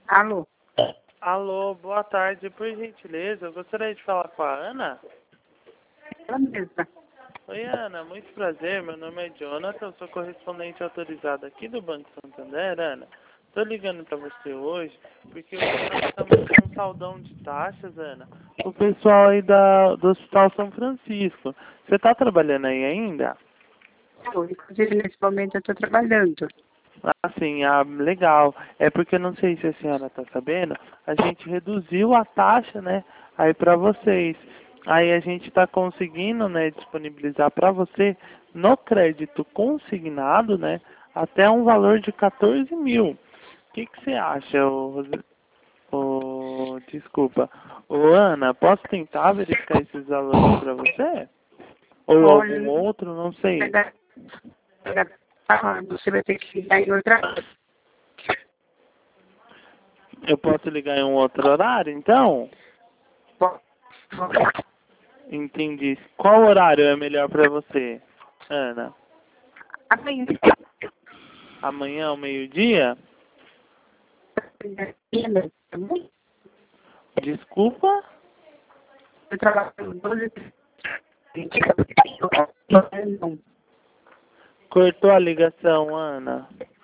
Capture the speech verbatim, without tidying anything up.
Alô? Alô, boa tarde. Por gentileza, eu gostaria de falar com a Ana. Ela mesma. Oi, Ana. Muito prazer. Meu nome é Jonathan. Eu sou correspondente autorizado aqui do Banco Santander, Ana. Tô ligando pra você hoje porque hoje nós estamos com um saldão de taxas, Ana. O pessoal aí da, do Hospital São Francisco. Você tá trabalhando aí ainda? Eu, inclusive, nesse momento eu estou trabalhando. Ah, sim, ah, legal. É porque eu não sei se a senhora tá sabendo, a gente reduziu a taxa, né, aí para vocês. Aí a gente está conseguindo, né, disponibilizar para você no crédito consignado, né, até um valor de quatorze mil. O que que você acha, ô, Rose- ô, desculpa, ô Ana, posso tentar verificar esses valores para você? Ou algum Olha, outro, não sei. você vai ter que ligar em outra hora. Eu posso ligar em um outro horário, então? Entendi. Qual horário é melhor para você, Ana? Amanhã. Amanhã ao meio-dia? Desculpa? Eu trabalho doze. Cortou a ligação, Ana.